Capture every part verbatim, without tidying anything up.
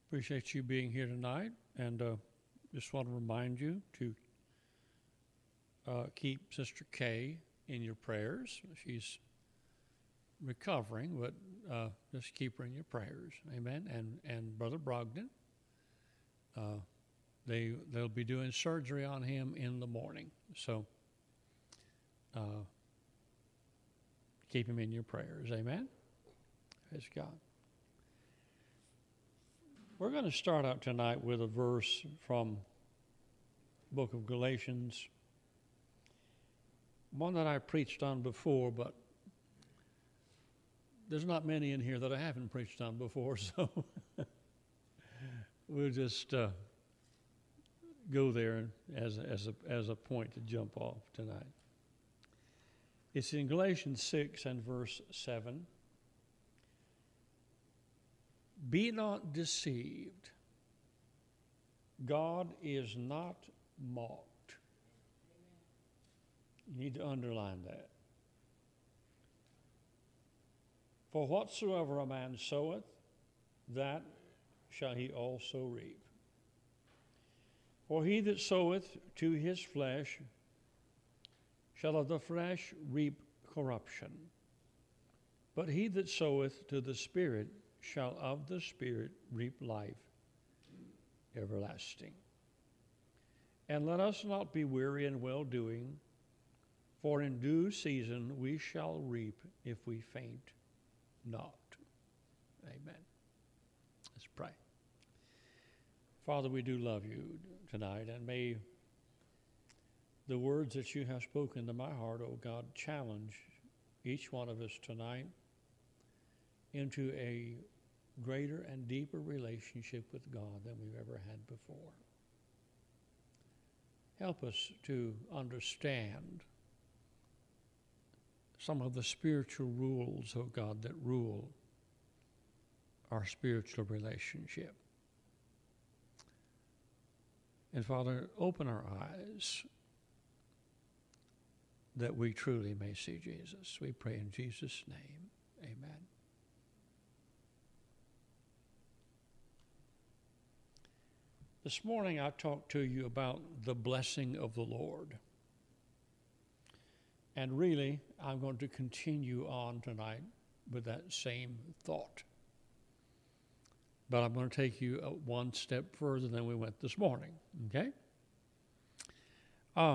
Appreciate you being here tonight, and uh, just want to remind you to uh, keep Sister Kay in your prayers. She's recovering, but uh, just keep her in your prayers. Amen. And and Brother Brogdon, uh, they they'll be doing surgery on him in the morning, so uh, keep him in your prayers. Amen. Praise God. We're going to start out tonight with a verse from the book of Galatians, one that I preached on before, but there's not many in here that I haven't preached on before, so we'll just uh, go there as, as, a, as a point to jump off tonight. It's in Galatians six and verse seven. Be not deceived. God is not mocked. You need to underline that. For whatsoever a man soweth, that shall he also reap. For he that soweth to his flesh shall of the flesh reap corruption. But he that soweth to the Spirit shall of the Spirit reap life everlasting. And let us not be weary in well-doing, for in due season we shall reap if we faint not. Amen. Let's pray. Father, we do love you tonight, and may the words that you have spoken to my heart, oh God, challenge each one of us tonight into a greater and deeper relationship with God than we've ever had before. Help us to understand some of the spiritual rules, oh God, that rule our spiritual relationship. And Father, open our eyes that we truly may see Jesus. We pray in Jesus' name. Amen. This morning I talked to you about the blessing of the Lord. And really, I'm going to continue on tonight with that same thought. But I'm going to take you one step further than we went this morning, okay? Uh,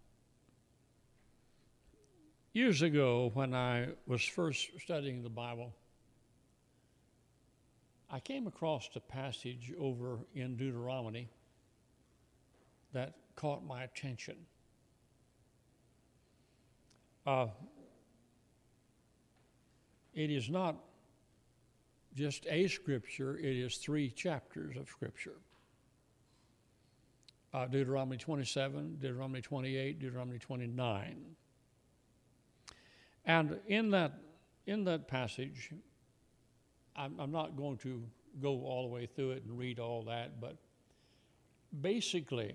years ago, when I was first studying the Bible, I came across a passage over in Deuteronomy that caught my attention. Uh, it is not just a scripture, it is three chapters of scripture. Uh, Deuteronomy twenty-seven, Deuteronomy twenty-eight, Deuteronomy twenty-nine. And in that, in that passage, I'm, I'm not going to go all the way through it and read all that, but basically,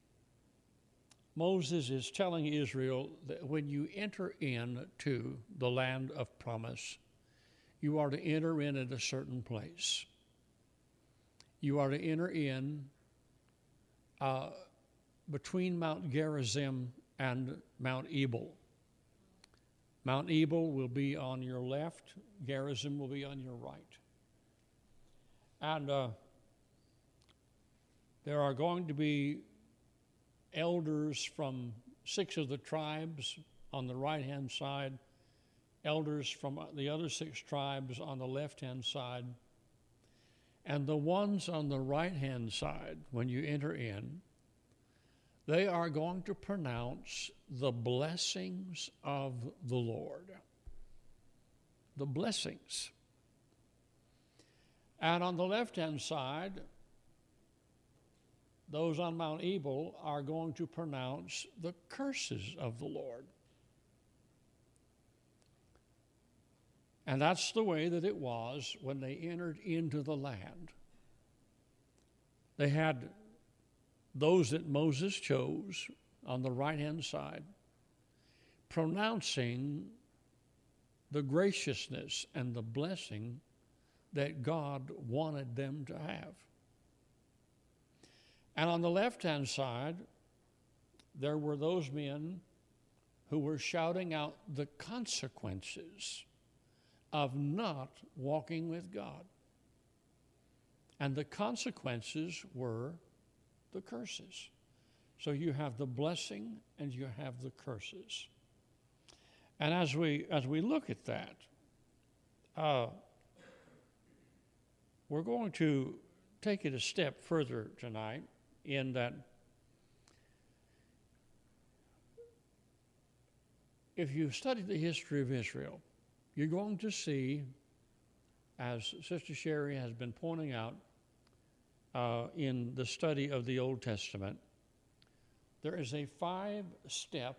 Moses is telling Israel that when you enter into the land of promise, you are to enter in at a certain place. You are to enter in uh, between Mount Gerizim and Mount Ebal. Mount Ebal will be on your left, Gerizim will be on your right. And uh, there are going to be elders from six of the tribes on the right-hand side, elders from the other six tribes on the left-hand side. And the ones on the right-hand side, when you enter in, they are going to pronounce the blessings of the Lord. The blessings. And on the left-hand side, those on Mount Ebal are going to pronounce the curses of the Lord. And that's the way that it was when they entered into the land. They had those that Moses chose on the right-hand side, pronouncing the graciousness and the blessing that God wanted them to have. And on the left-hand side, there were those men who were shouting out the consequences of not walking with God. And the consequences were the curses. So you have the blessing and you have the curses. And as we as we look at that, uh, we're going to take it a step further tonight in that if you study the history of Israel, you're going to see, as Sister Sherry has been pointing out uh, in the study of the Old Testament, there is a five-step,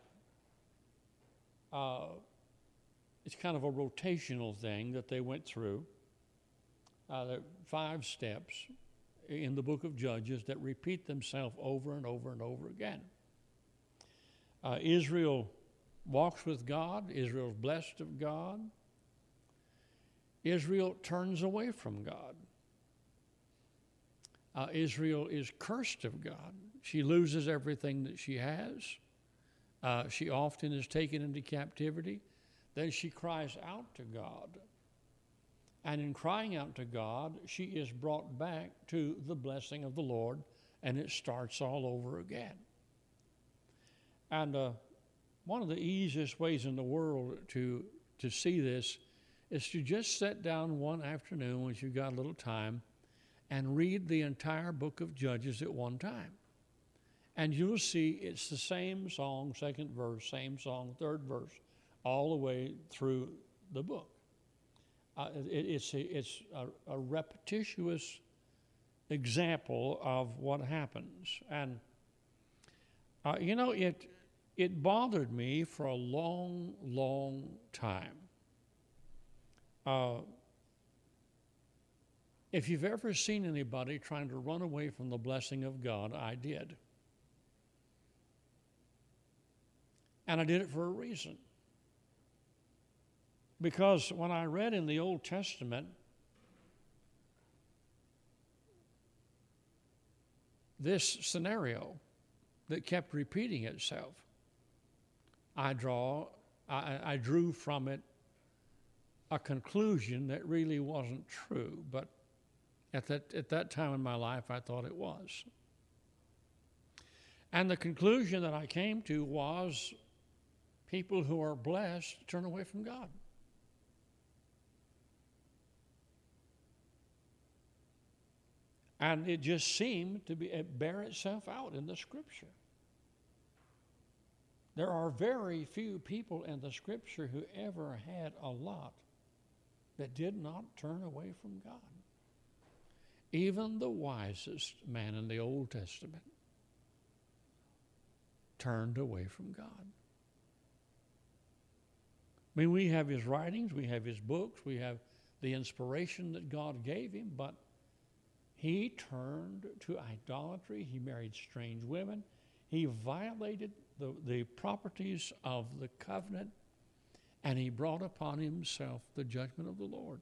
uh, it's kind of a rotational thing that they went through. Uh, there are five steps in the book of Judges that repeat themselves over and over and over again. Uh, Israel walks with God. Israel's blessed of God. Israel turns away from God. Uh, Israel is cursed of God. She loses everything that she has. Uh, she often is taken into captivity. Then she cries out to God. And in crying out to God, she is brought back to the blessing of the Lord, and it starts all over again. And uh, one of the easiest ways in the world to, to see this is to just sit down one afternoon when you've got a little time and read the entire book of Judges at one time. And you'll see it's the same song, second verse, same song, third verse, all the way through the book. Uh, it, it's a, it's a, a repetitious example of what happens. And, uh, you know, it, it bothered me for a long, long time. Uh, if you've ever seen anybody trying to run away from the blessing of God, I did. And I did it for a reason. Because when I read in the Old Testament, this scenario that kept repeating itself, I draw, I, I drew from it a conclusion that really wasn't true, but at that, at that time in my life, I thought it was. And the conclusion that I came to was people who are blessed turn away from God. And it just seemed to be, it bear itself out in the Scripture. There are very few people in the Scripture who ever had a lot that did not turn away from God. Even the wisest man in the Old Testament turned away from God. I mean, we have his writings, we have his books, we have the inspiration that God gave him, but he turned to idolatry. He married strange women. He violated the, the properties of the covenant, and he brought upon himself the judgment of the Lord.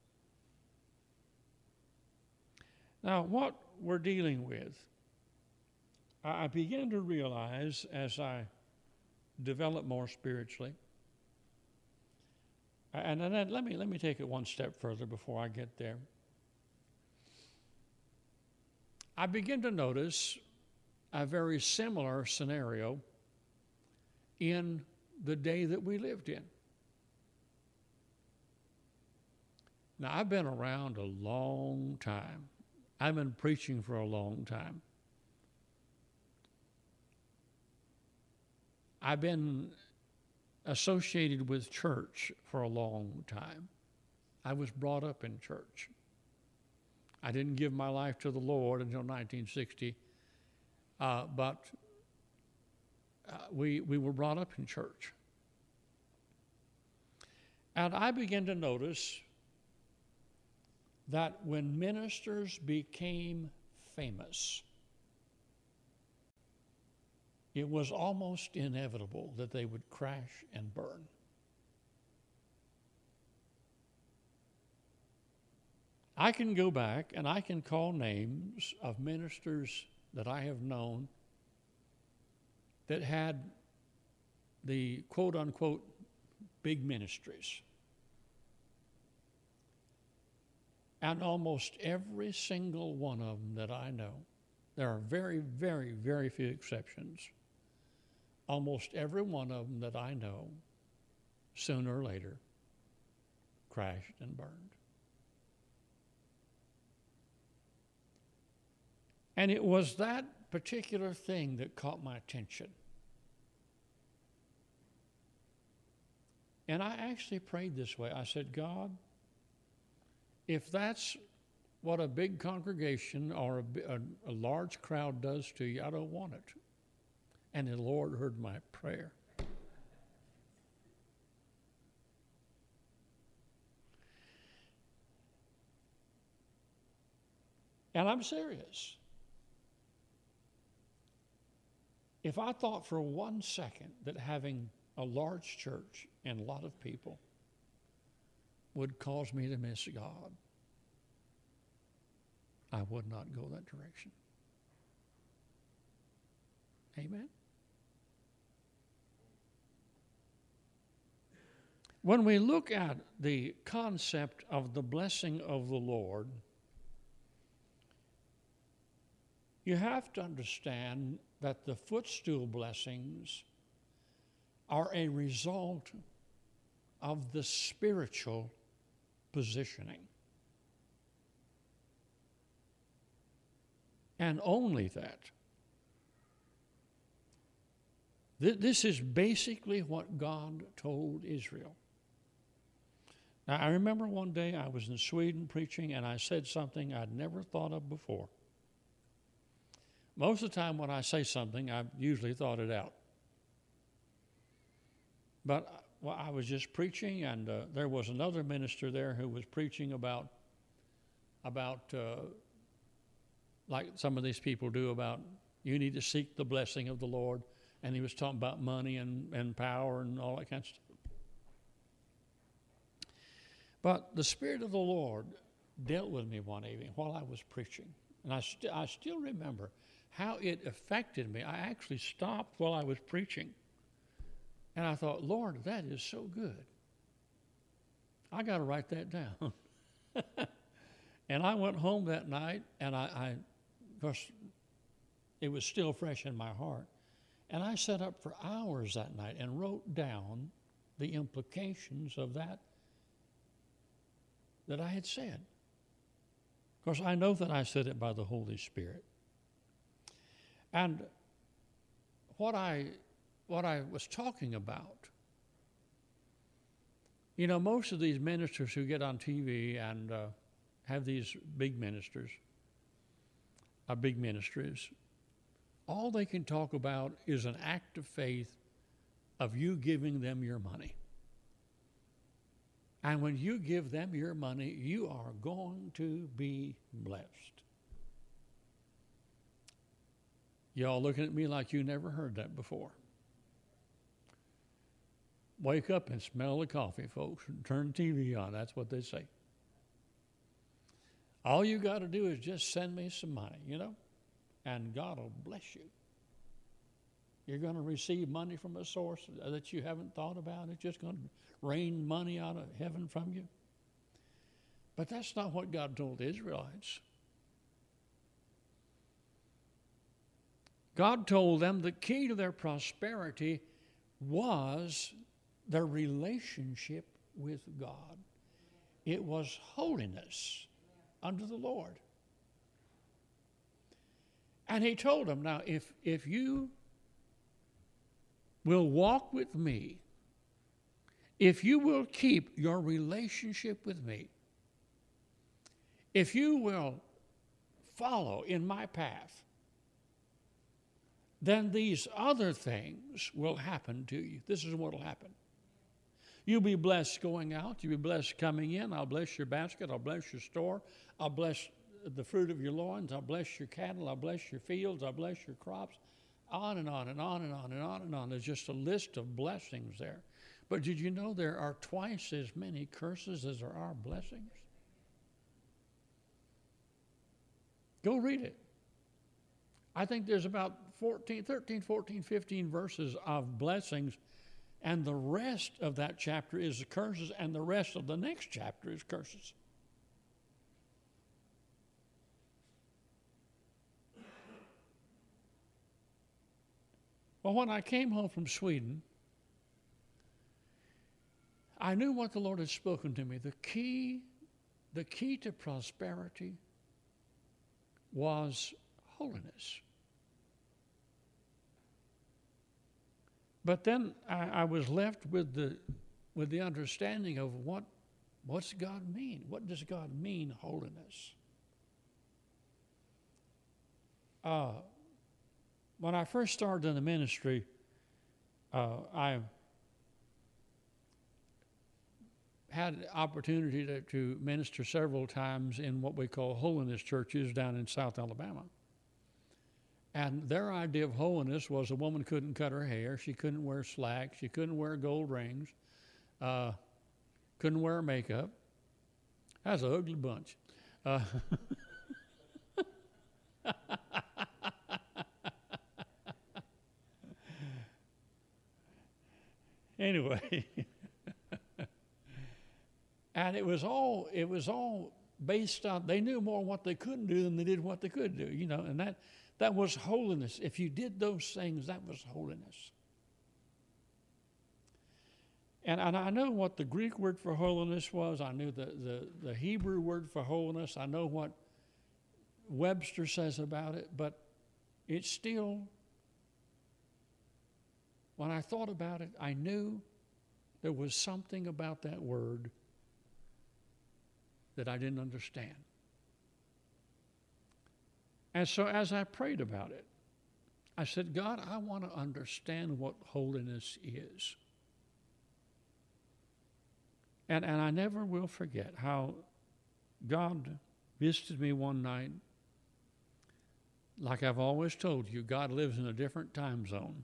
Now, what we're dealing with, I began to realize as I developed more spiritually, and then let me, let me take it one step further before I get there. I begin to notice a very similar scenario in the day that we lived in. Now, I've been around a long time. I've been preaching for a long time. I've been associated with church for a long time. I was brought up in church. I didn't give my life to the Lord until nineteen sixty, uh, but uh, we, we were brought up in church. And I began to notice that when ministers became famous, it was almost inevitable that they would crash and burn. I can go back and I can call names of ministers that I have known that had the quote-unquote big ministries. And almost every single one of them that I know, there are very, very, very few exceptions. Almost every one of them that I know, sooner or later, crashed and burned. And it was that particular thing that caught my attention. And I actually prayed this way. I said, God, if that's what a big congregation or a, a, a large crowd does to you, I don't want it. And the Lord heard my prayer. And I'm serious. If I thought for one second that having a large church and a lot of people would cause me to miss God, I would not go that direction. Amen? When we look at the concept of the blessing of the Lord, you have to understand that the footstool blessings are a result of the spiritual positioning. And only that. This is basically what God told Israel. Now, I remember one day I was in Sweden preaching, and I said something I'd never thought of before. Most of the time when I say something, I've usually thought it out. But well, I was just preaching, and uh, there was another minister there who was preaching about, about uh, like some of these people do, about you need to seek the blessing of the Lord. And he was talking about money and, and power and all that kind of stuff. But the Spirit of the Lord dealt with me one evening while I was preaching. And I, st- I still remember how it affected me. I actually stopped while I was preaching. And I thought, Lord, that is so good. I got to write that down. And I went home that night, and I, I, of course, it was still fresh in my heart. And I sat up for hours that night and wrote down the implications of that that I had said. Of course, I know that I said it by the Holy Spirit. And what I, what I was talking about, you know, most of these ministers who get on T V and uh, have these big ministers, uh, big ministries, all they can talk about is an act of faith of you giving them your money. And when you give them your money, you are going to be blessed. Y'all looking at me like you never heard that before. Wake up and smell the coffee, folks, and turn the T V on. That's what they say. All you got to do is just send me some money, you know, and God will bless you. You're going to receive money from a source that you haven't thought about. It's just going to rain money out of heaven from you. But that's not what God told the Israelites. God told them the key to their prosperity was their relationship with God. It was holiness unto the Lord. And he told them, now, if, if you will walk with me, if you will keep your relationship with me, if you will follow in my path, then these other things will happen to you. This is what will happen. You'll be blessed going out. You'll be blessed coming in. I'll bless your basket. I'll bless your store. I'll bless the fruit of your loins. I'll bless your cattle. I'll bless your fields. I'll bless your crops. On and on and on and on and on and on. There's just a list of blessings there. But did you know there are twice as many curses as there are blessings? Go read it. I think there's about fourteen, thirteen, fourteen, fifteen verses of blessings, and the rest of that chapter is curses, and the rest of the next chapter is curses. Well, when I came home from Sweden, I knew what the Lord had spoken to me. The key, the key to prosperity was holiness. But then I, I was left with the with the understanding of what what's God mean? What does God mean, holiness? Uh, when I first started in the ministry, uh, I had the opportunity to, to minister several times in what we call holiness churches down in South Alabama. And their idea of holiness was a woman couldn't cut her hair, she couldn't wear slacks, she couldn't wear gold rings, uh, couldn't wear makeup. That's an ugly bunch. Uh, anyway, and it was all it was all based on, they knew more what they couldn't do than they did what they could do, you know, and that that was holiness. If you did those things, that was holiness. And, and I know what the Greek word for holiness was. I knew the, the, the Hebrew word for holiness. I know what Webster says about it, but it's still, when I thought about it, I knew there was something about that word that I didn't understand. And so as I prayed about it, I said, God, I want to understand what holiness is. And, and I never will forget how God visited me one night. Like I've always told you, God lives in a different time zone.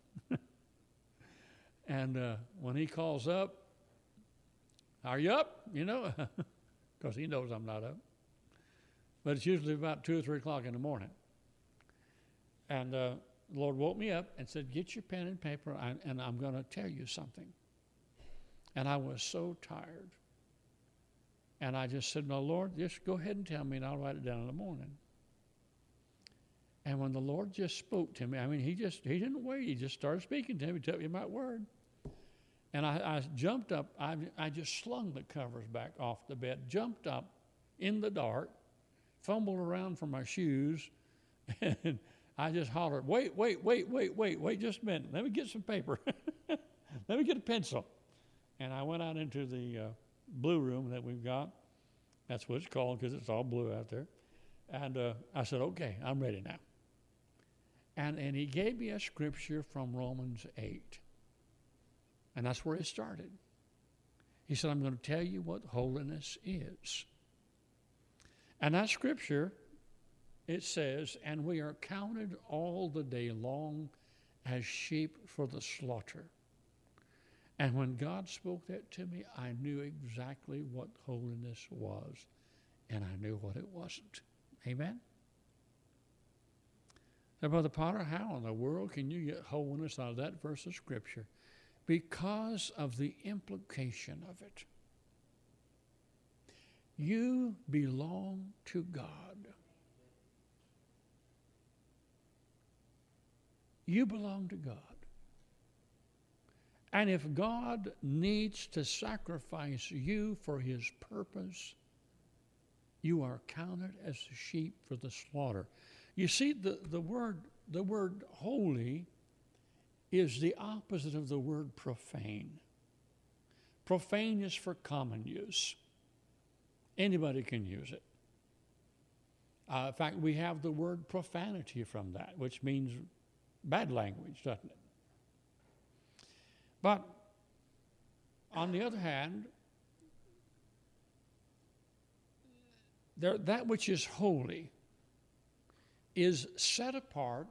And uh, when he calls up, are you up? You know, because he knows I'm not up. But it's usually about two or three o'clock in the morning. And uh, the Lord woke me up and said, get your pen and paper, and, and I'm going to tell you something. And I was so tired. And I just said, no, Lord, just go ahead and tell me, and I'll write it down in the morning. And when the Lord just spoke to me, I mean, he just, he didn't wait. He just started speaking to me, telling me my word. And I, I jumped up. I, I just slung the covers back off the bed, jumped up in the dark, fumbled around for my shoes, and I just hollered, wait, wait, wait, wait, wait, wait just a minute. Let me get some paper. Let me get a pencil. And I went out into the uh, blue room that we've got. That's what it's called because it's all blue out there. And uh, I said, okay, I'm ready now. And, and he gave me a scripture from Romans eight. And that's where it started. He said, I'm going to tell you what holiness is. And that scripture, it says, and we are counted all the day long as sheep for the slaughter. And when God spoke that to me, I knew exactly what holiness was, and I knew what it wasn't. Amen? Now, Brother Potter, how in the world can you get holiness out of that verse of Scripture? Because of the implication of it. You belong to God. You belong to God. And if God needs to sacrifice you for his purpose, you are counted as a sheep for the slaughter. You see, the, the word the word holy is the opposite of the word profane. Profane is for common use. Anybody can use it. Uh, in fact, we have the word profanity from that, which means bad language, doesn't it? But on the other hand, there, that which is holy is set apart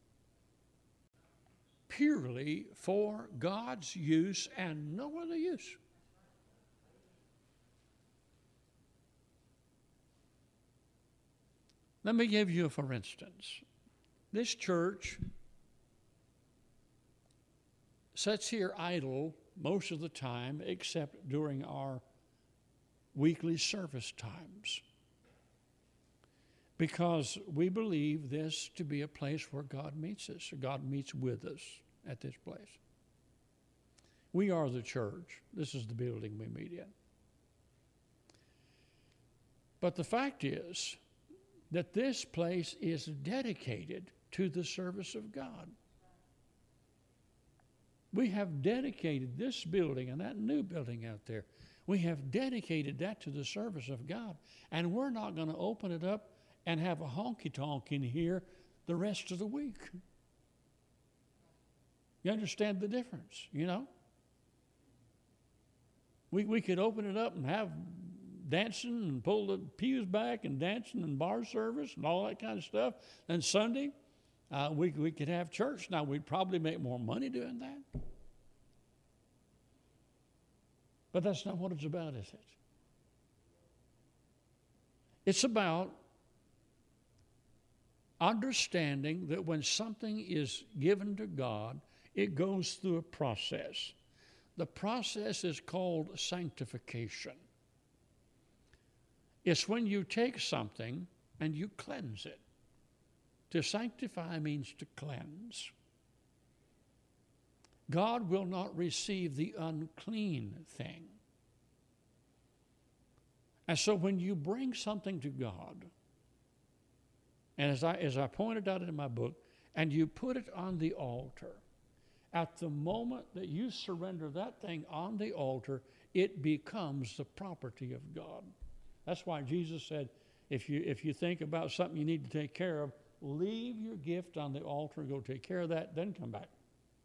purely for God's use and no other use. Let me give you a for instance. this church sits here idle most of the time, except during our weekly service times, because we believe this to be a place where God meets us, or God meets with us at this place. We are the church. This is the building we meet in. But the fact is that this place is dedicated to the service of God. We have dedicated this building and that new building out there. We have dedicated that to the service of God. And we're not going to open it up and have a honky-tonk in here the rest of the week. You understand the difference, you know? We, we could open it up and have dancing and pull the pews back and dancing and bar service and all that kind of stuff. And Sunday, uh, we, we could have church. Now, we'd probably make more money doing that. But that's not what it's about, is it? It's about understanding that when something is given to God, it goes through a process. The process is called sanctification. It's when you take something and you cleanse it. To sanctify means to cleanse. God will not receive the unclean thing. And so when you bring something to God, and as I, as I pointed out in my book, and you put it on the altar, at the moment that you surrender that thing on the altar, it becomes the property of God. That's why Jesus said, if you, if you think about something you need to take care of, leave your gift on the altar, go take care of that, then come back.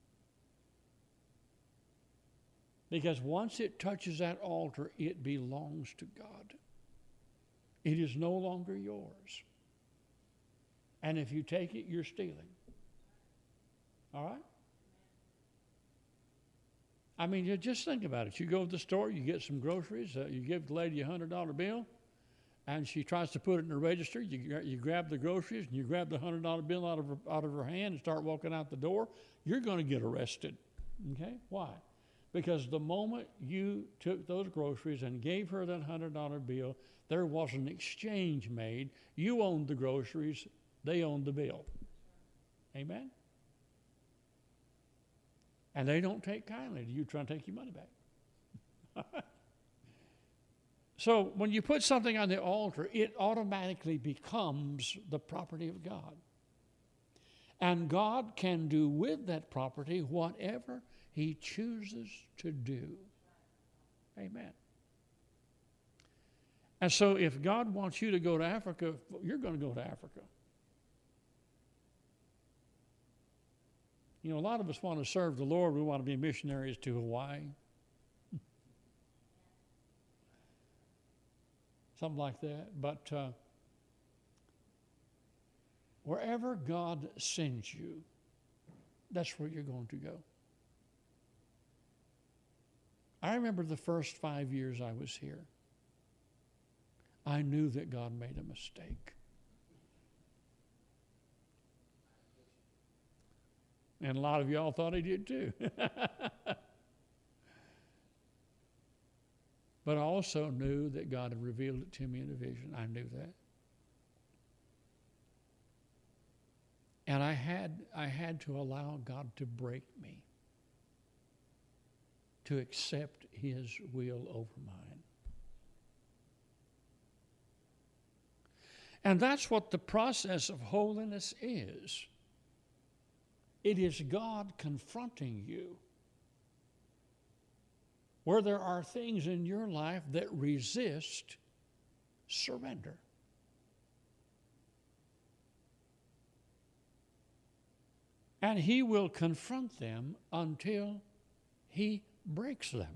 Because once it touches that altar, it belongs to God. It is no longer yours. And if you take it, you're stealing. All right? I mean, you just think about it. You go to the store, you get some groceries, uh, you give the lady a one hundred dollar bill, and she tries to put it in the register. You, you grab the groceries, and you grab the one hundred dollar bill out of her, out of her hand and start walking out the door. You're going to get arrested. Okay? Why? Because the moment you took those groceries and gave her that one hundred dollar bill, there was an exchange made. You owned the groceries, they owned the bill. Amen? And they don't take kindly to you trying to take your money back. So when you put something on the altar, it automatically becomes the property of God. And God can do with that property whatever He chooses to do. Amen. And so if God wants you to go to Africa, you're going to go to Africa. You know, a lot of us want to serve the Lord. We want to be missionaries to Hawaii. Something like that. But uh, wherever God sends you, that's where you're going to go. I remember the first five years I was here. I knew that God made a mistake. And a lot of y'all thought He did too. But I also knew that God had revealed it to me in a vision. I knew that. And I had, I had to allow God to break me, to accept His will over mine. And that's what the process of holiness is. It is God confronting you where there are things in your life that resist surrender. And He will confront them until He breaks them.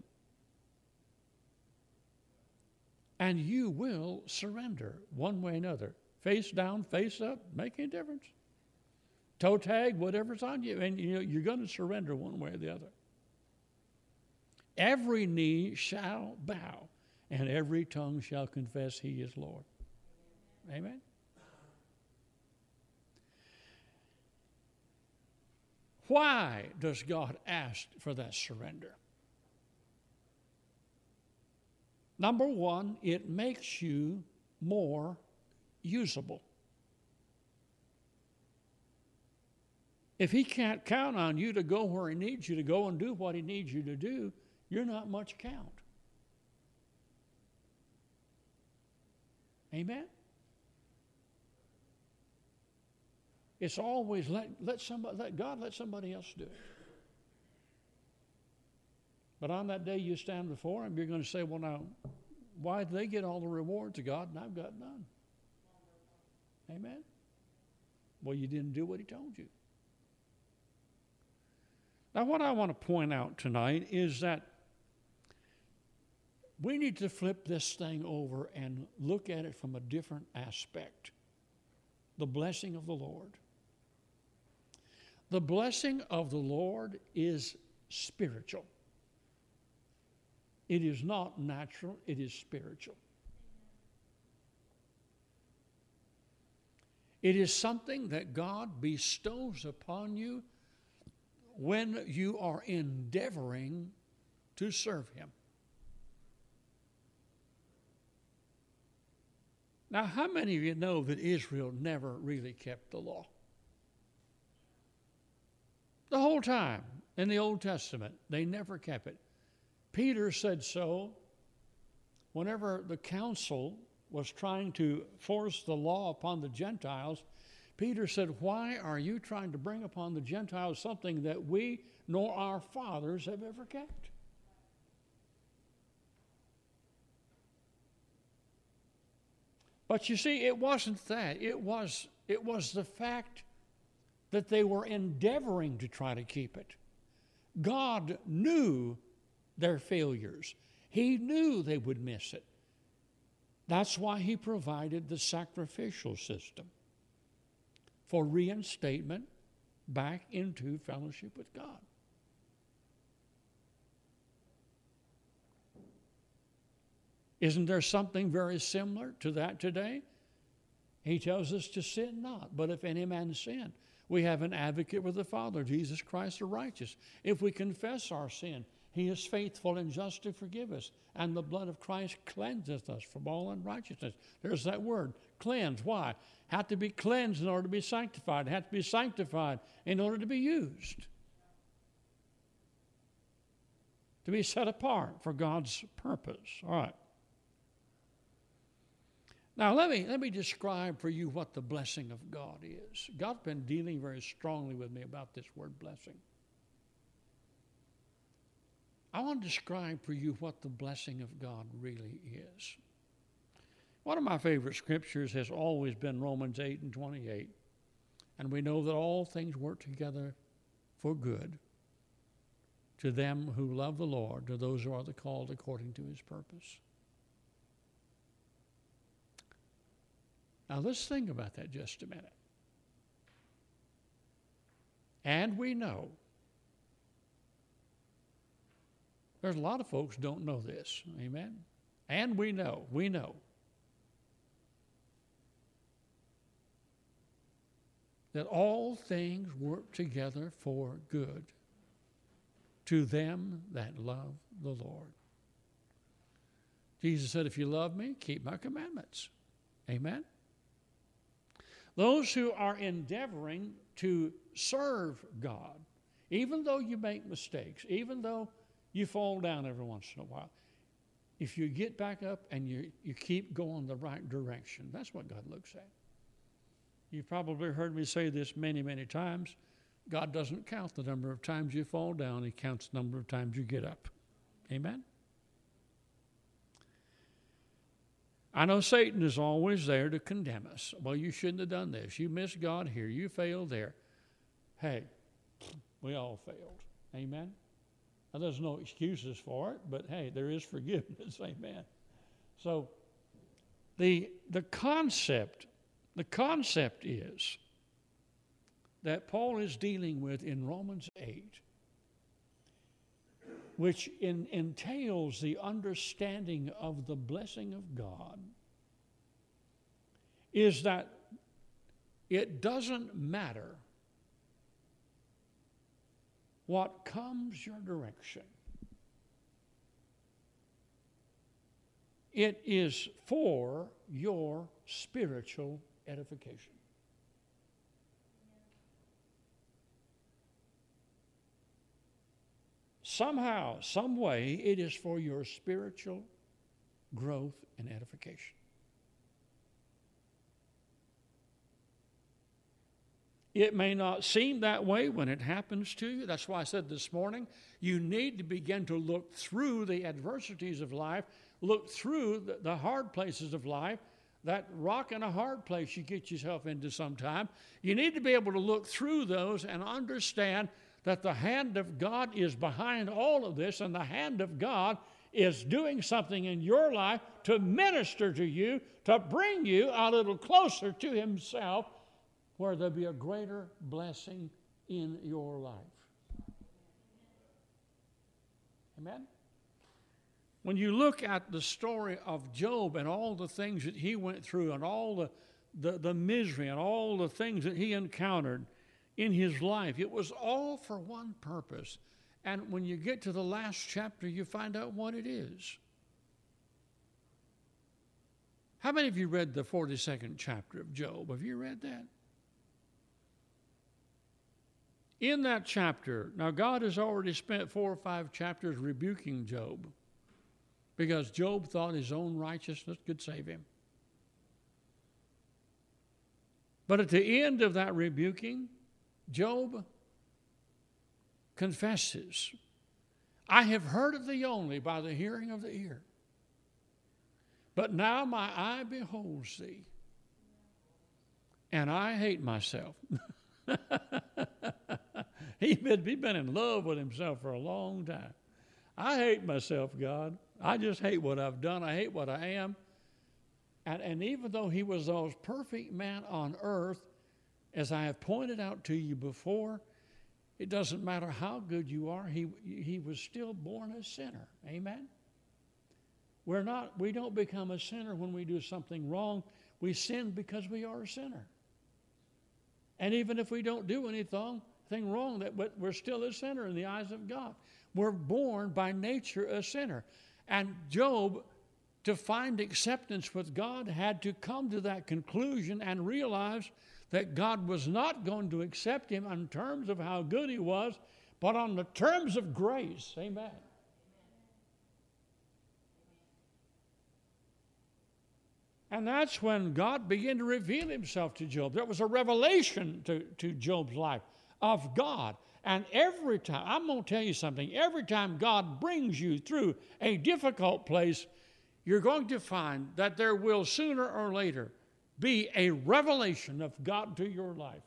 And you will surrender one way or another. Face down, face up, make any difference. Toe tag, whatever's on you, and you know, you're going to surrender one way or the other. Every knee shall bow, and every tongue shall confess He is Lord. Amen? Why does God ask for that surrender? Number one, it makes you more usable. If he can't count on you to go where he needs you to go and do what he needs you to do, you're not much count. Amen? It's always let, let somebody let God let somebody else do it. But on that day you stand before him, you're going to say, well, now, why did they get all the rewards of God and I've got none? Amen? Well, you didn't do what he told you. Now, what I want to point out tonight is that we need to flip this thing over and look at it from a different aspect. The blessing of the Lord. The blessing of the Lord is spiritual. It is not natural, it is spiritual. It is something that God bestows upon you when you are endeavoring to serve him. Now, how many of you know that Israel never really kept the law? The whole time in the Old Testament, they never kept it. Peter said so whenever the council was trying to force the law upon the Gentiles. Peter said, why are you trying to bring upon the Gentiles something that we nor our fathers have ever kept? But you see, it wasn't that. It was, it was the fact that they were endeavoring to try to keep it. God knew their failures. He knew they would miss it. That's why he provided the sacrificial system for reinstatement back into fellowship with God. Isn't there something very similar to that today? He tells us to sin not, but if any man sin, we have an advocate with the Father, Jesus Christ the righteous. If we confess our sin, he is faithful and just to forgive us, and the blood of Christ cleanseth us from all unrighteousness. There's that word, cleanse. Why? Had to be cleansed in order to be sanctified. Had to be sanctified in order to be used. To be set apart for God's purpose. All right. Now, let me, let me describe for you what the blessing of God is. God's been dealing very strongly with me about this word blessing. I want to describe for you what the blessing of God really is. One of my favorite scriptures has always been Romans eight and twenty-eight. And we know that all things work together for good to them who love the Lord, to those who are the called according to his purpose. Now let's think about that just a minute. And we know. There's a lot of folks don't know this. Amen? And we know. We know. That all things work together for good to them that love the Lord. Jesus said, if you love me, keep my commandments. Amen? Those who are endeavoring to serve God, even though you make mistakes, even though you fall down every once in a while, if you get back up and you, you keep going the right direction, that's what God looks at. You've probably heard me say this many, many times. God doesn't count the number of times you fall down. He counts the number of times you get up. Amen? I know Satan is always there to condemn us. Well, you shouldn't have done this. You missed God here. You failed there. Hey, we all failed. Amen? Now, there's no excuses for it, but hey, there is forgiveness. Amen? So the, the concept, the concept is that Paul is dealing with in Romans eight, which in, entails the understanding of the blessing of God, is that it doesn't matter what comes your direction. It is for your spiritual edification. Somehow, some way, it is for your spiritual growth and edification. It may not seem that way when it happens to you. That's why I said this morning, you need to begin to look through the adversities of life, look through the, the hard places of life, that rock and a hard place you get yourself into sometime. You need to be able to look through those and understand that the hand of God is behind all of this, and the hand of God is doing something in your life to minister to you, to bring you a little closer to Himself, where there'll be a greater blessing in your life. Amen? When you look at the story of Job and all the things that he went through and all the, the, the misery and all the things that he encountered in his life, it was all for one purpose. And when you get to the last chapter, you find out what it is. How many of you read the forty-second chapter of Job? Have you read that? In that chapter, now God has already spent four or five chapters rebuking Job because Job thought his own righteousness could save him. But at the end of that rebuking, Job confesses, I have heard of thee only by the hearing of the ear, but now my eye beholds thee, and I hate myself. He'd been, he'd been in love with himself for a long time. I hate myself, God. I just hate what I've done. I hate what I am. And, and even though he was the most perfect man on earth, as I have pointed out to you before, it doesn't matter how good you are, he, he was still born a sinner. Amen? We're not, we don't become a sinner when we do something wrong. We sin because we are a sinner. And even if we don't do anything thing wrong, that but we're still a sinner in the eyes of God. We're born by nature a sinner. And Job, to find acceptance with God, had to come to that conclusion and realize that God was not going to accept him on terms of how good he was, but on the terms of grace. Amen. And that's when God began to reveal himself to Job. There was a revelation to, to Job's life of God. And every time, I'm going to tell you something, every time God brings you through a difficult place, you're going to find that there will sooner or later be a revelation of God to your life.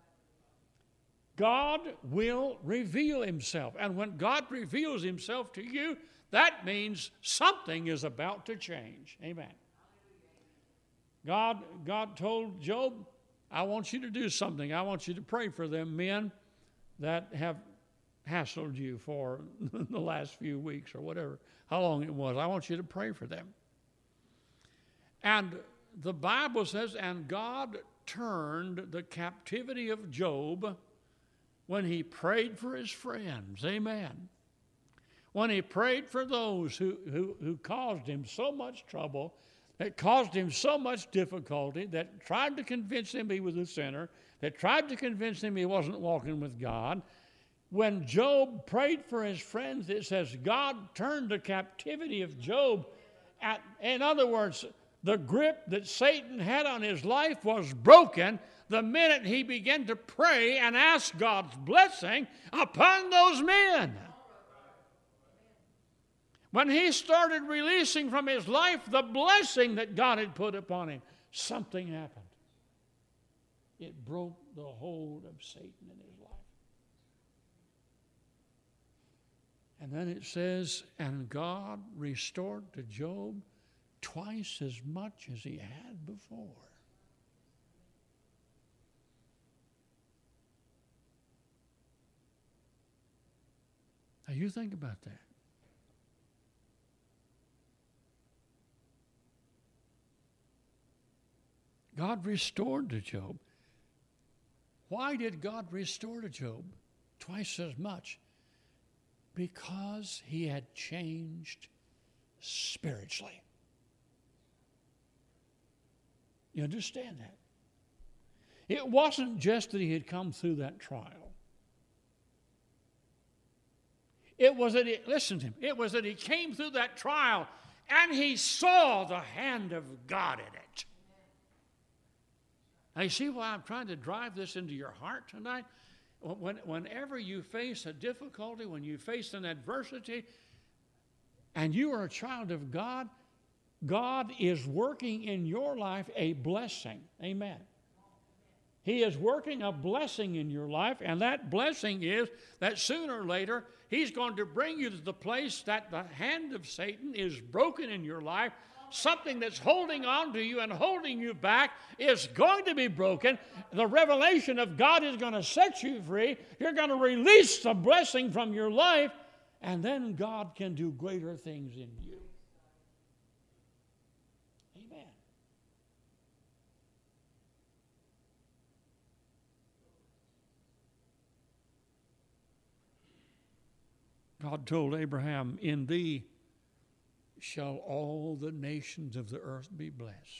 God will reveal himself. And when God reveals himself to you, that means something is about to change. Amen. God, God told Job, I want you to do something. I want you to pray for them men that have hassled you for the last few weeks or whatever, how long it was. I want you to pray for them. And the Bible says, and God turned the captivity of Job when he prayed for his friends. Amen. When he prayed for those who, who, who caused him so much trouble, that caused him so much difficulty, that tried to convince him he was a sinner, that tried to convince him he wasn't walking with God. When Job prayed for his friends, it says God turned the captivity of Job. At, in other words, the grip that Satan had on his life was broken the minute he began to pray and ask God's blessing upon those men. When he started releasing from his life the blessing that God had put upon him, something happened. It broke the hold of Satan in his life. And then it says, and God restored to Job twice as much as he had before. Now you think about that. God restored to Job. Why did God restore to Job twice as much Because he had changed spiritually. You understand that? It wasn't just that he had come through that trial. It was that he, listen to him, it was that he came through that trial and he saw the hand of God in it. Now, you see why I'm trying to drive this into your heart tonight? When, whenever you face a difficulty, when you face an adversity, and you are a child of God, God is working in your life a blessing. Amen. He is working a blessing in your life, and that blessing is that sooner or later, He's going to bring you to the place that the hand of Satan is broken in your life. Something that's holding on to you and holding you back is going to be broken. The revelation of God is going to set you free. You're going to release the blessing from your life, and then God can do greater things in you. Amen. God told Abraham, in thee shall all the nations of the earth be blessed.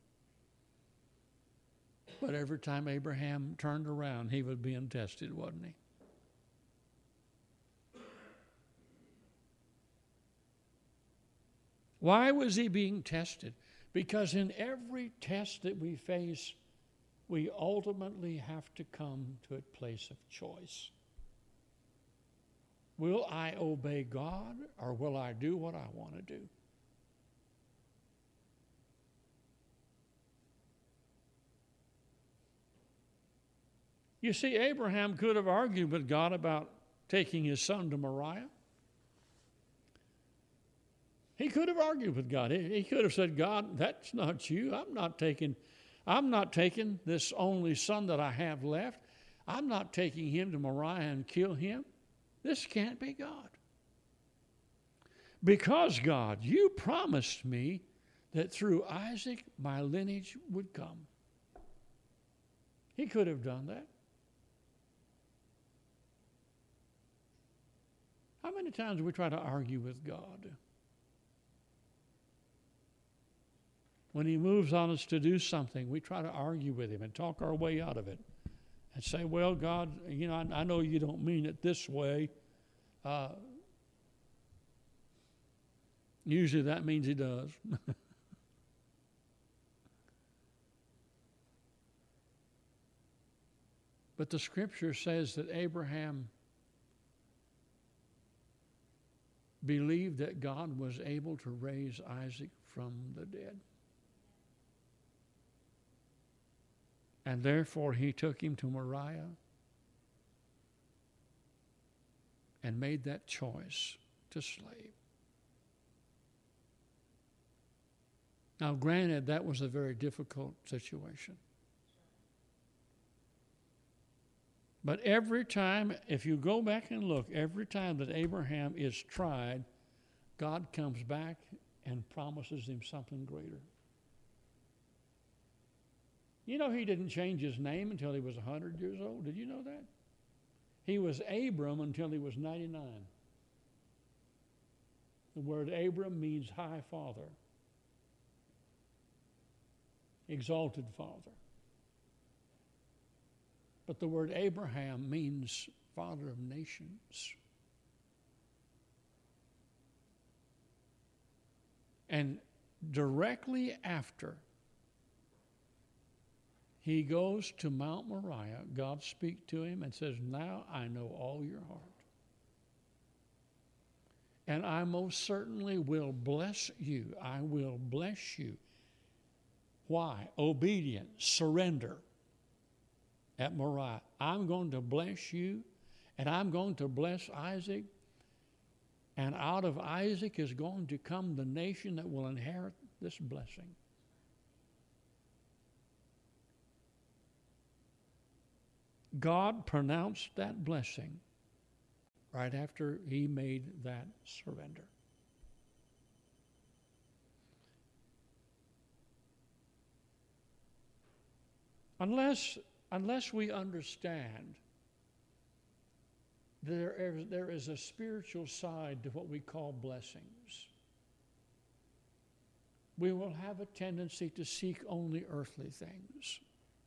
But every time Abraham turned around, he was being tested, wasn't he? Why was he being tested? Because in every test that we face, we ultimately have to come to a place of choice. Will I obey God, or will I do what I want to do? You see, Abraham could have argued with God about taking his son to Moriah. He could have argued with God. He, he could have said, God, that's not you. I'm not taking, I'm not taking this only son that I have left. I'm not taking him to Moriah and kill him. This can't be God. Because, God, you promised me that through Isaac my lineage would come. He could have done that. How many times do we try to argue with God? When he moves on us to do something, we try to argue with him and talk our way out of it. And say, well, God, you know, I, I know you don't mean it this way. Uh, usually that means he does. But the scripture says that Abraham believed that God was able to raise Isaac from the dead. And therefore he took him to Moriah and made that choice to slay. Now, granted, that was a very difficult situation. But every time, if you go back and look, every time that Abraham is tried, God comes back and promises him something greater. You know, he didn't change his name until he was one hundred years old. Did you know that? He was Abram until he was ninety-nine. The word Abram means high father, exalted father. But the word Abraham means father of nations. And directly after he goes to Mount Moriah, God speaks to him and says, now I know all your heart. And I most certainly will bless you. I will bless you. Why? Obedience, surrender at Moriah. I'm going to bless you, and I'm going to bless Isaac. And out of Isaac is going to come the nation that will inherit this blessing. God pronounced that blessing right after he made that surrender. Unless, unless we understand there is, there is a spiritual side to what we call blessings. We will have a tendency to seek only earthly things.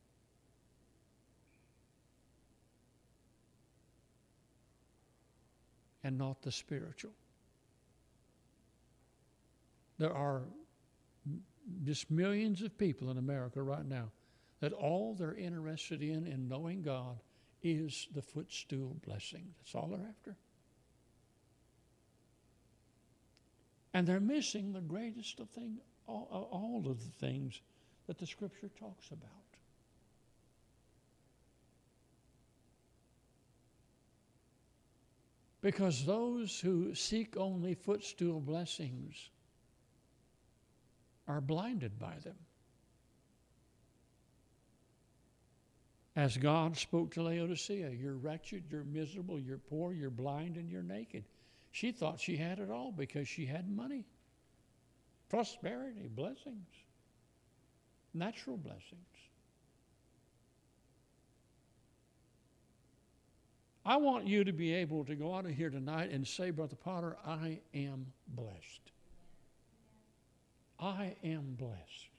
And not the spiritual. There are just millions of people in America right now that all they're interested in in knowing God is the footstool blessing. That's all they're after. And they're missing the greatest of things, all, all of the things that the Scripture talks about. Because those who seek only footstool blessings are blinded by them. As God spoke to Laodicea, you're wretched, you're miserable, you're poor, you're blind, and you're naked. She thought she had it all because she had money, prosperity, blessings, natural blessings. I want you to be able to go out of here tonight and say, Brother Potter, I am blessed. I am blessed.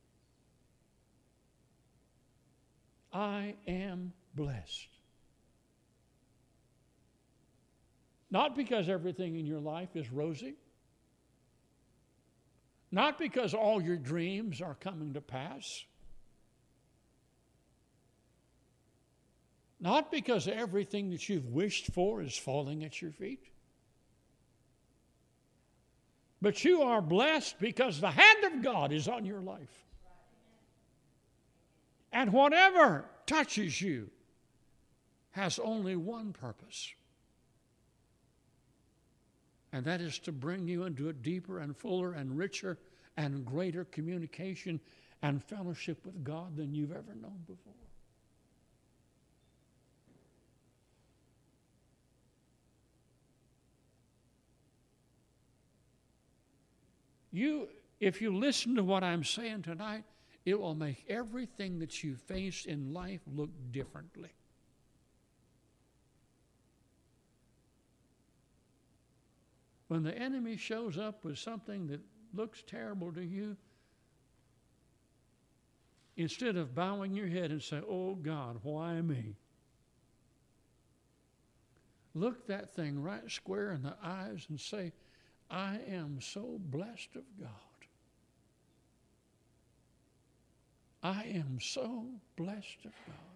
I am blessed. Not because everything in your life is rosy. Not because all your dreams are coming to pass. Not because everything that you've wished for is falling at your feet. But you are blessed because the hand of God is on your life. And whatever touches you has only one purpose. And that is to bring you into a deeper and fuller and richer and greater communication and fellowship with God than you've ever known before. You, if you listen to what I'm saying tonight, it will make everything that you face in life look differently. When the enemy shows up with something that looks terrible to you, instead of bowing your head and say, oh God, why me? Look that thing right square in the eyes and say, I am so blessed of God. I am so blessed of God.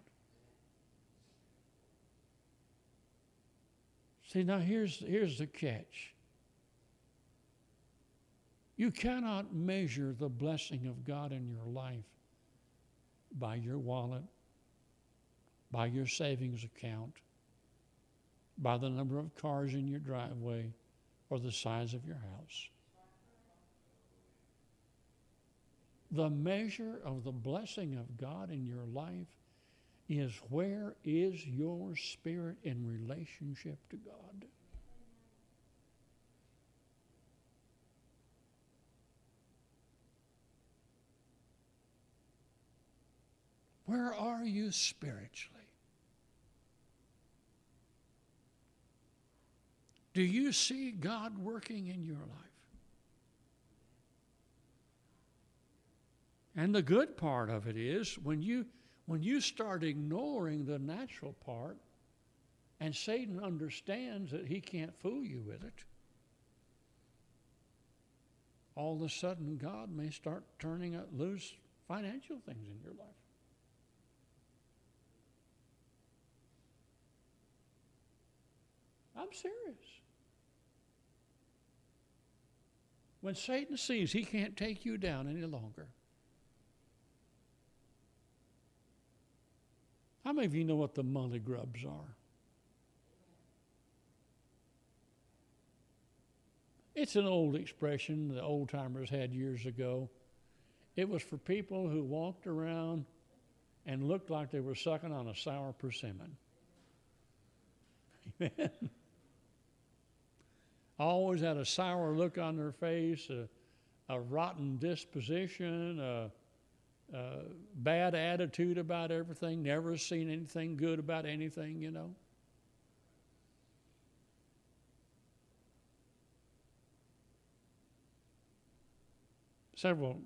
See, now here's, here's the catch. You cannot measure the blessing of God in your life by your wallet, by your savings account, by the number of cars in your driveway, or the size of your house. The measure of the blessing of God in your life is where is your spirit in relationship to God. Where are you spiritually? Do you see God working in your life? And the good part of it is when you, when you start ignoring the natural part, and Satan understands that he can't fool you with it, all of a sudden God may start turning out loose financial things in your life. I'm serious. When Satan sees he can't take you down any longer. How many of you know what the money grubs are? It's an old expression the old timers had years ago. It was for people who walked around and looked like they were sucking on a sour persimmon. Amen. Always had a sour look on their face, a, a rotten disposition, a, a bad attitude about everything, never seen anything good about anything, you know. several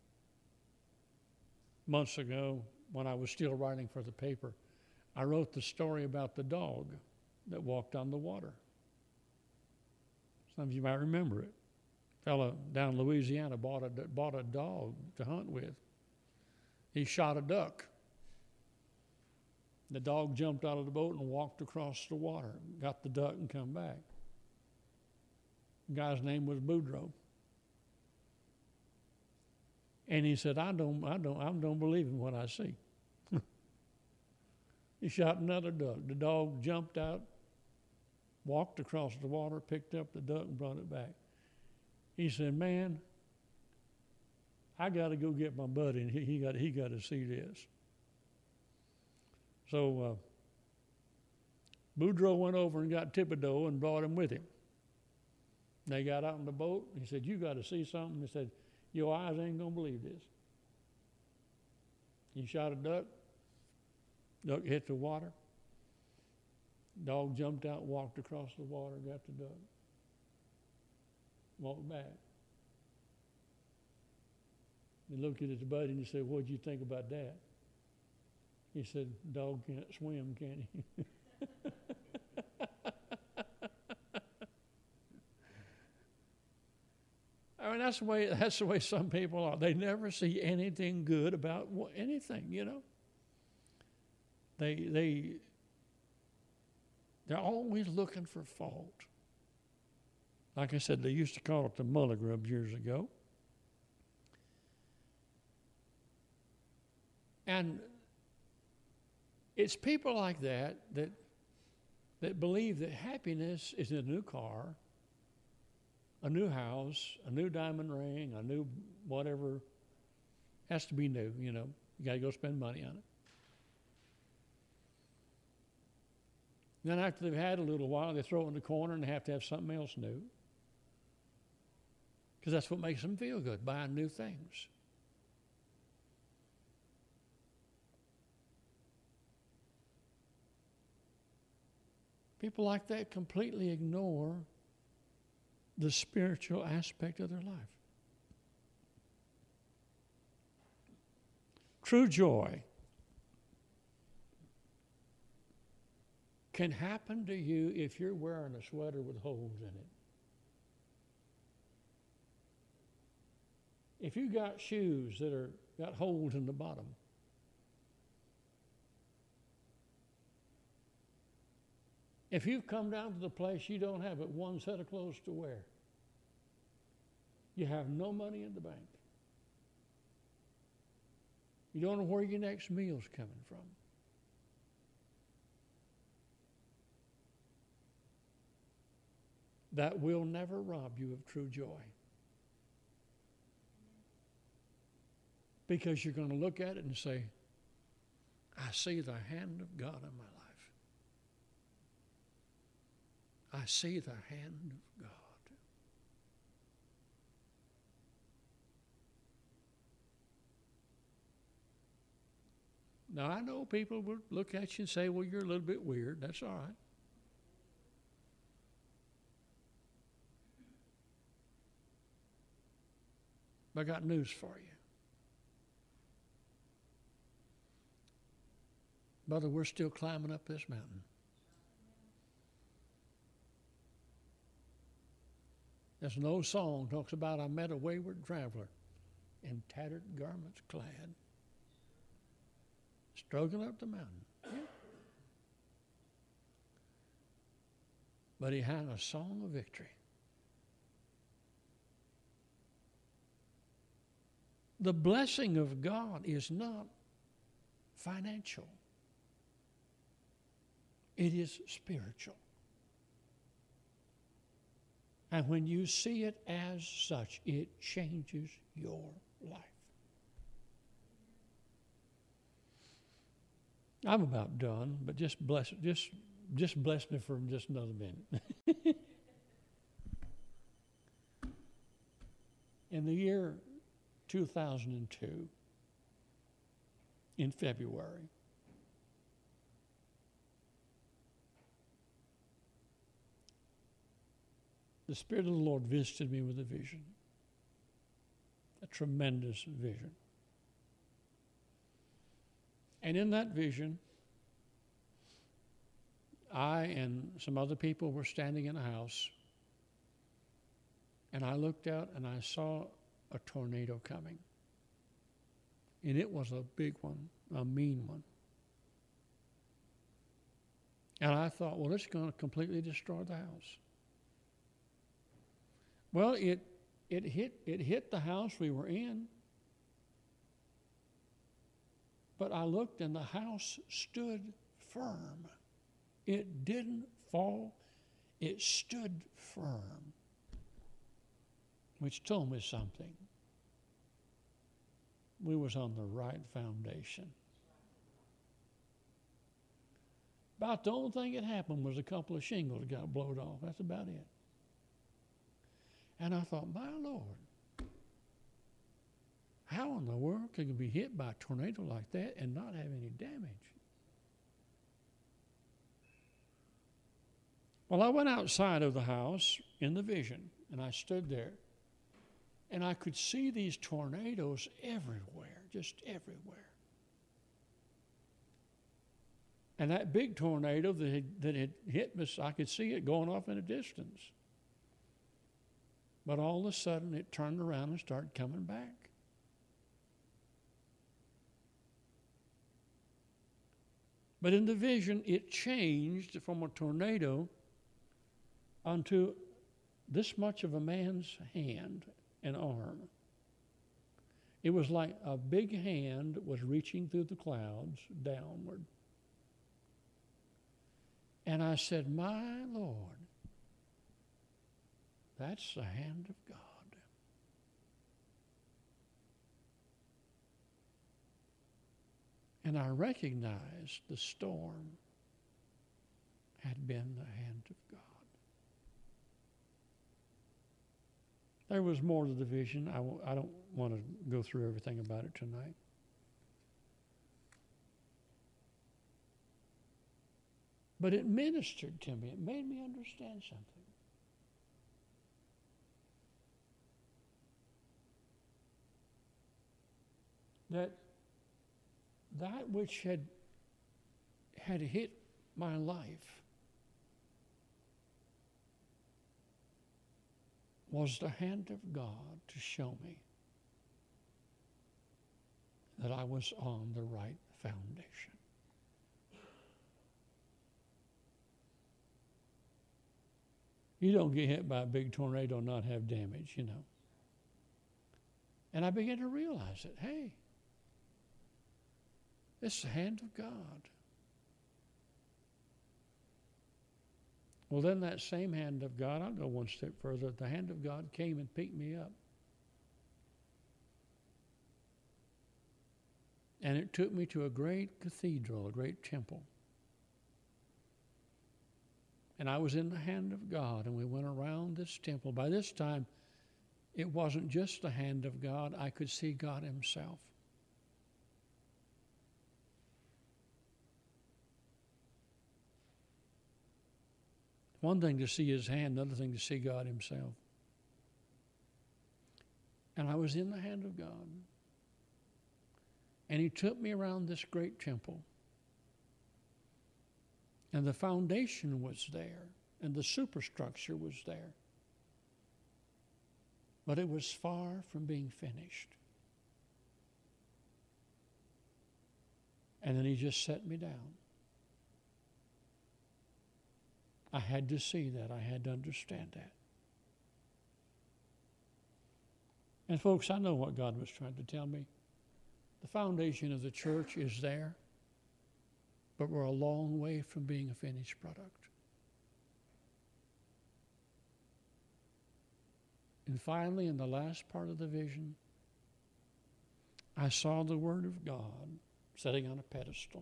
months ago, when I was still writing for the paper, I wrote the story about the dog that walked on the water. Some of you might remember it. A fellow down in Louisiana bought a, bought a dog to hunt with. He shot a duck. The dog jumped out of the boat and walked across the water, got the duck and come back. The guy's name was Boudreaux. And he said, I don't, I don't, I don't believe in what I see. He shot another duck. The dog jumped out, walked across the water, picked up the duck and brought it back. He said, man, I got to go get my buddy, and he, he got he got to see this. So uh, Boudreaux went over and got Thibodeau and brought him with him. They got out on the boat. He said, you got to see something. He said, your eyes ain't going to believe this. He shot a duck. Duck hit the water. Dog jumped out, walked across the water, got the duck. Walked back. He looked at his buddy and he said, what'd you think about that? He said, dog can't swim, can he? I mean, that's the way, that's the way some people are. They never see anything good about anything, you know. They, they, they're always looking for fault. Like I said, they used to call it the mullah grub years ago. And it's people like that that that believe that happiness is a new car, a new house, a new diamond ring, a new whatever. Has to be new, you know. You got to go spend money on it. Then after they've had a little while, they throw it in the corner and they have to have something else new. Because that's what makes them feel good, buying new things. People like that completely ignore the spiritual aspect of their life. True joy can happen to you if you're wearing a sweater with holes in it. If you got shoes that are got holes in the bottom, if you've come down to the place you don't have but one set of clothes to wear, you have no money in the bank, you don't know where your next meal's coming from, that will never rob you of true joy. Because you're going to look at it and say, I see the hand of God in my life. I see the hand of God. Now, I know people will look at you and say, well, you're a little bit weird. That's all right. But I got news for you. Brother, we're still climbing up this mountain. There's an old song talks about I met a wayward traveler in tattered garments clad, struggling up the mountain. Yeah. But he had a song of victory. The blessing of God is not financial. It is spiritual. And when you see it as such, it changes your life. I'm about done, but just bless, just, just bless me for just another minute. In the year two thousand two, in February, the Spirit of the Lord visited me with a vision. A tremendous vision. And in that vision, I and some other people were standing in a house, and I looked out and I saw a tornado coming. And it was a big one, a mean one. And I thought, well, it's going to completely destroy the house. Well, it it hit it hit the house we were in. But I looked and the house stood firm. It didn't fall. It stood firm, which told me something. We was on the right foundation. About the only thing that happened was a couple of shingles got blowed off. That's about it. And I thought, my Lord, how in the world can you be hit by a tornado like that and not have any damage? Well, I went outside of the house in the vision, and I stood there, and I could see these tornadoes everywhere, just everywhere. And that big tornado that had, that had hit us, I could see it going off in a distance. But all of a sudden, it turned around and started coming back. But in the vision, it changed from a tornado onto this much of a man's hand and arm. It was like a big hand was reaching through the clouds downward. And I said, my Lord, that's the hand of God. And I recognized the storm had been the hand of God. There was more to the vision. I, w- I don't want to go through everything about it tonight. But it ministered to me. It made me understand something. That that which had had hit my life was the hand of God to show me that I was on the right foundation. You don't get hit by a big tornado and not have damage, you know. And I began to realize that, hey, it's the hand of God. Well, then that same hand of God, I'll go one step further. The hand of God came and picked me up. And it took me to a great cathedral, a great temple. And I was in the hand of God, and we went around this temple. By this time, it wasn't just the hand of God. I could see God himself. One thing to see his hand, another thing to see God himself. And I was in the hand of God. And he took me around this great temple. And the foundation was there, and the superstructure was there. But it was far from being finished. And then he just set me down. I had to see that. I had to understand that. And folks, I know what God was trying to tell me. The foundation of the church is there, but we're a long way from being a finished product. And finally, in the last part of the vision, I saw the Word of God sitting on a pedestal.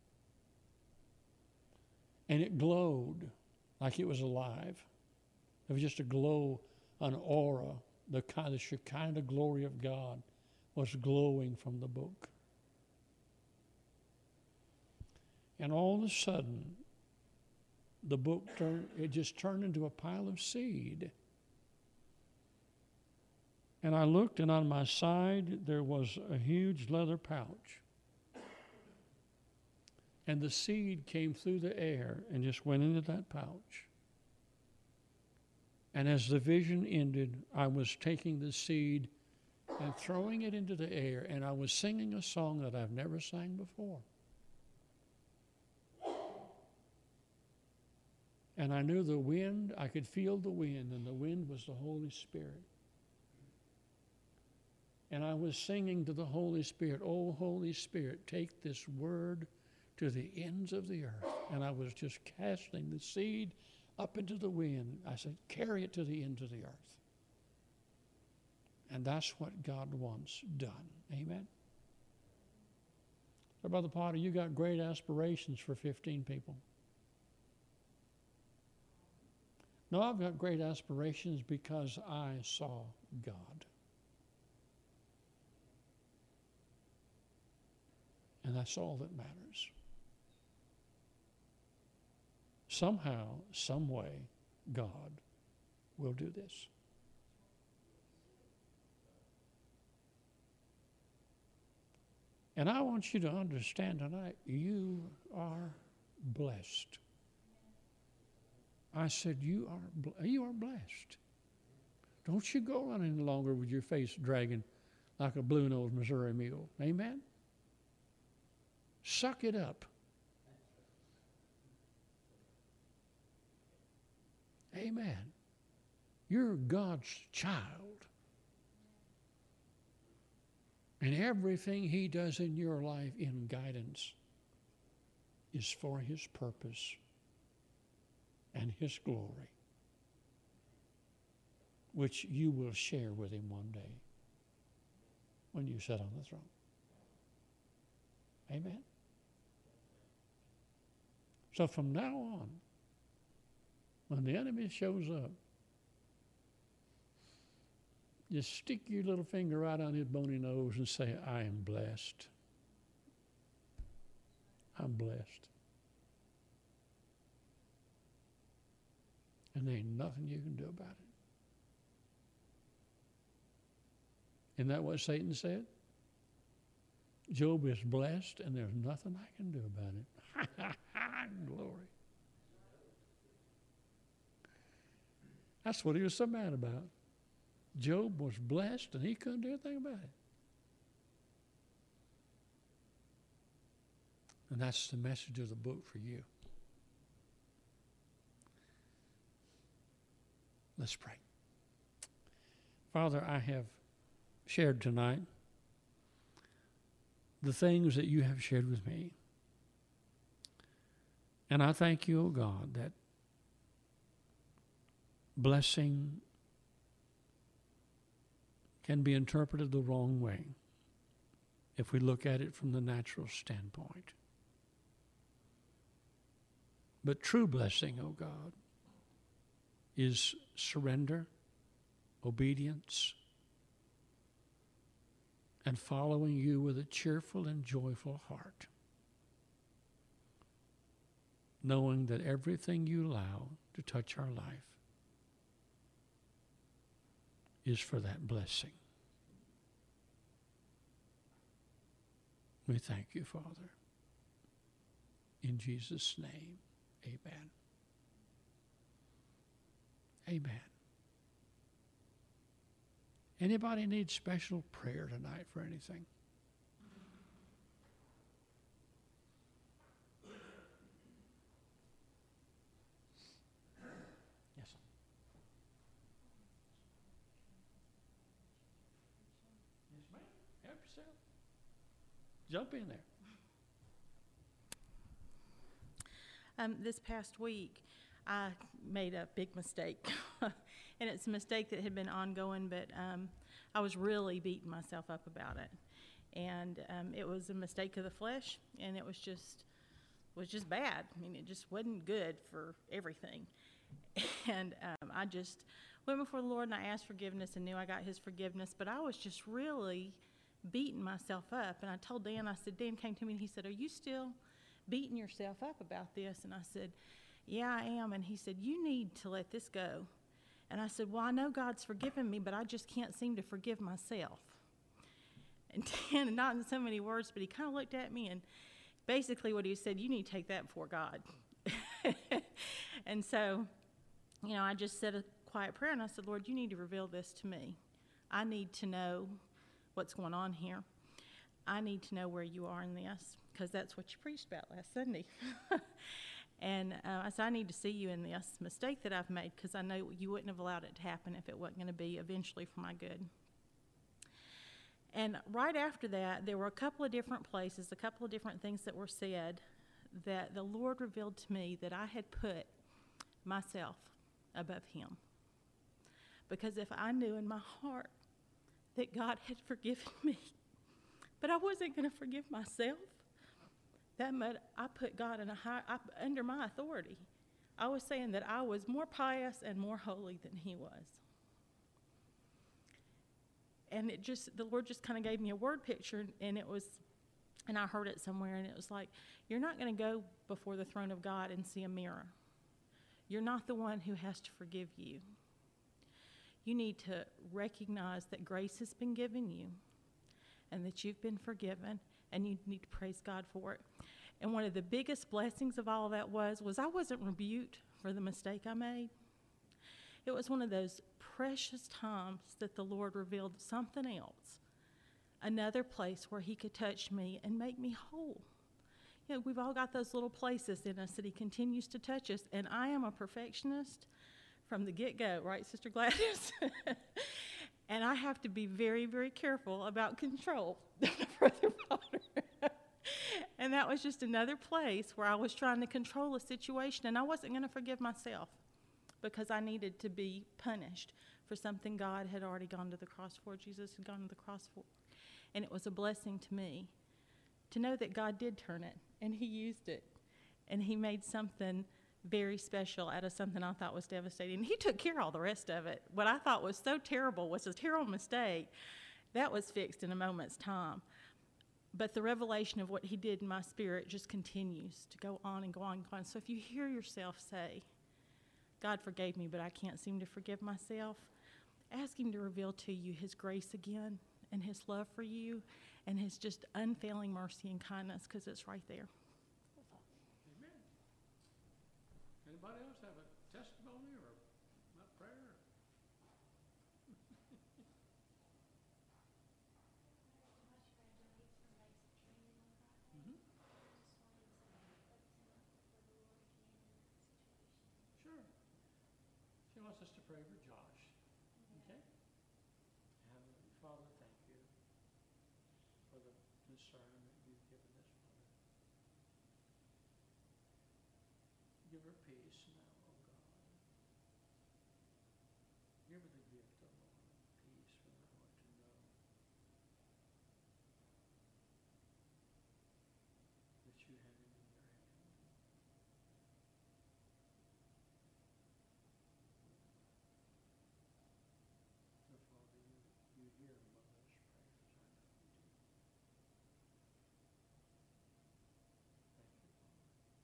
And it glowed like it was alive. There was just a glow, an aura, the kind of Shekinah glory of God was glowing from the book. And all of a sudden, the book turned, it just turned into a pile of seed. And I looked, and on my side there was a huge leather pouch. And the seed came through the air and just went into that pouch. And as the vision ended, I was taking the seed and throwing it into the air, and I was singing a song that I've never sang before. And I knew the wind, I could feel the wind, and the wind was the Holy Spirit. And I was singing to the Holy Spirit, "Oh, Holy Spirit, take this word to the ends of the earth." And I was just casting the seed up into the wind. I said, carry it to the ends of the earth. And that's what God wants done. Amen? So, Brother Potter, you got great aspirations for fifteen people. No, I've got great aspirations because I saw God. And that's all that matters. Somehow, some way, God will do this. And I want you to understand tonight, you are blessed. I said, you are, you are blessed. Don't you go on any longer with your face dragging like a blue-nosed Missouri mule. Amen? Suck it up. Amen. You're God's child. And everything He does in your life in guidance is for His purpose and His glory, which you will share with Him one day when you sit on the throne. Amen? So from now on, when the enemy shows up, just stick your little finger right on his bony nose and say, I am blessed. I'm blessed. And there ain't nothing you can do about it. Isn't that what Satan said? Job is blessed and there's nothing I can do about it. Glory. That's what he was so mad about. Job was blessed and he couldn't do anything about it. And that's the message of the book for you. Let's pray. Father, I have shared tonight the things that you have shared with me. And I thank you, O God, that blessing can be interpreted the wrong way if we look at it from the natural standpoint. But true blessing, O God, is surrender, obedience, and following you with a cheerful and joyful heart, knowing that everything you allow to touch our life is for that blessing. We thank you, Father. In Jesus' name, amen. Amen. Anybody need special prayer tonight for anything? Yes. Yes, ma'am. Help yourself. Jump in there. Um, this past week, I made a big mistake. And it's a mistake that had been ongoing, but um, I was really beating myself up about it. And um, it was a mistake of the flesh, and it was just was just bad. I mean, it just wasn't good for everything. And um, I just went before the Lord, and I asked forgiveness and knew I got His forgiveness. But I was just really beating myself up. And I told Dan, I said, Dan came to me, and he said, are you still beating yourself up about this? And I said, yeah, I am. And he said, you need to let this go And I said, well, I know God's forgiven me, but I just can't seem to forgive myself. And Dan, not in so many words, but he kind of looked at me, and basically what he said, you need to take that before God. And so, you know, I just said a quiet prayer, and I said, Lord, you need to reveal this to me. I need to know what's going on here. I need to know where you are in this, because that's what you preached about last Sunday. And uh, I said, I need to see you in this mistake that I've made, because I know you wouldn't have allowed it to happen if it wasn't going to be eventually for my good. And right after that, there were a couple of different places, a couple of different things that were said that the Lord revealed to me that I had put myself above him. Because if I knew in my heart that God had forgiven me, but I wasn't going to forgive myself, that meant I put God in a high, I, under my authority. I was saying that I was more pious and more holy than he was. And it just, the Lord just kind of gave me a word picture, and it was, and I heard it somewhere, and it was like, you're not going to go before the throne of God and see a mirror. You're not the one who has to forgive you. You need to recognize that grace has been given you and that you've been forgiven, and you need to praise God for it. And one of the biggest blessings of all of that was, was I wasn't rebuked for the mistake I made. It was one of those precious times that the Lord revealed something else, another place where he could touch me and make me whole. You know, we've all got those little places in us that he continues to touch us, and I am a perfectionist from the get-go, right, Sister Gladys? And I have to be very, very careful about control, Brother Potter. And that was just another place where I was trying to control a situation, and I wasn't going to forgive myself because I needed to be punished for something God had already gone to the cross for, Jesus had gone to the cross for. And it was a blessing to me to know that God did turn it, and he used it, and he made something very special out of something I thought was devastating. He took care of all the rest of it. What I thought was so terrible, was a terrible mistake, that was fixed in a moment's time. But the revelation of what he did in my spirit just continues to go on and go on and go on. So if you hear yourself say, God forgave me, but I can't seem to forgive myself, ask him to reveal to you his grace again and his love for you and his just unfailing mercy and kindness, because it's right there. Amen. Anybody else have a testimony or a prayer? Mm-hmm. Sure. She wants us to pray for Josh. Okay? Heavenly Father, thank you for the concern that you've given this mother. Give her peace now, oh God. Give her the gift, oh Lord, of peace for her, Lord, to know that you have him in your hand. So, Father, you, you hear mother's prayers. I know you do. Thank you, Father.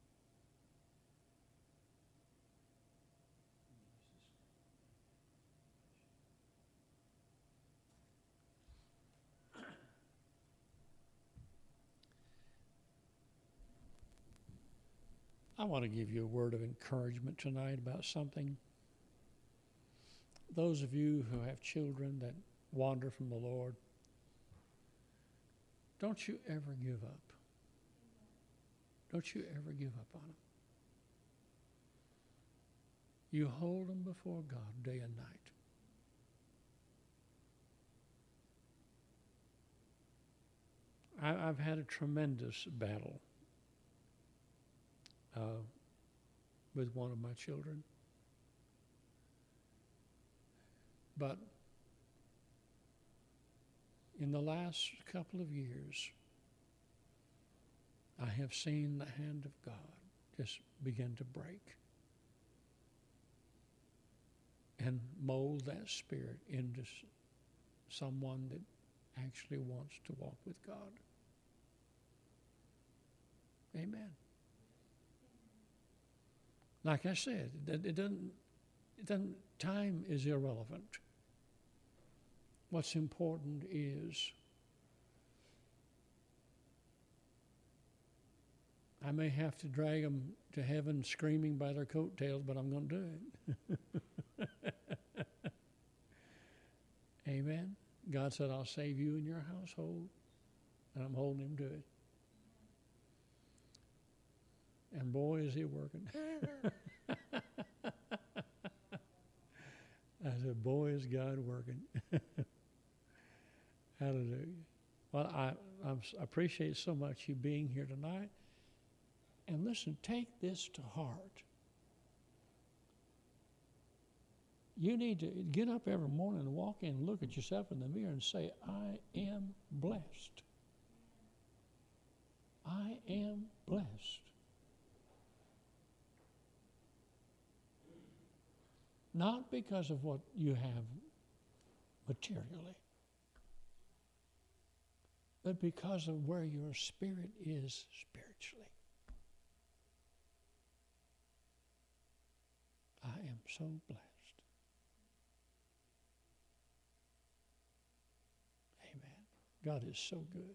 In Jesus' name. I want to give you a word of encouragement tonight about something. Those of you who have children that wander from the Lord, don't you ever give up. Don't you ever give up on them. You hold them before God day and night. I, I've had a tremendous battle uh, with one of my children. But in the last couple of years, I have seen the hand of God just begin to break and mold that spirit into someone that actually wants to walk with God. Amen. Like I said, it doesn't, then time is irrelevant. What's important is I may have to drag them to heaven screaming by their coattails, but I'm going to do it. Amen. God said, I'll save you and your household, and I'm holding him to it. And boy, is he working. I said, boy, is God working. Hallelujah. Well, I, I'm, I appreciate so much you being here tonight. And listen, take this to heart. You need to get up every morning and walk in and look at yourself in the mirror and say, I am blessed. I am blessed. Not because of what you have materially, but because of where your spirit is spiritually. I am so blessed. Amen. God is so good.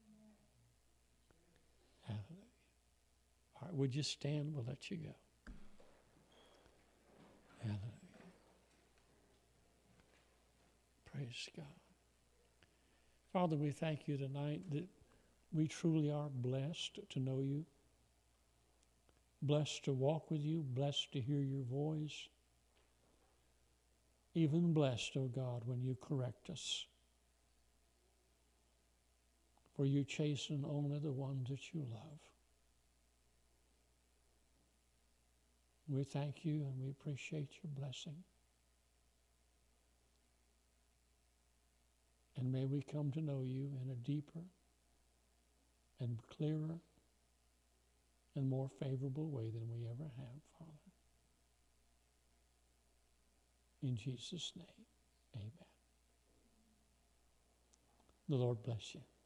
Hallelujah. All right, would you stand? We'll let you go. Hallelujah. Praise God. Father, we thank you tonight that we truly are blessed to know you, blessed to walk with you, blessed to hear your voice, even blessed, oh God, when you correct us. For you chasten only the ones that you love. We thank you and we appreciate your blessing. And may we come to know you in a deeper and clearer and more favorable way than we ever have, Father. In Jesus' name, amen. The Lord bless you.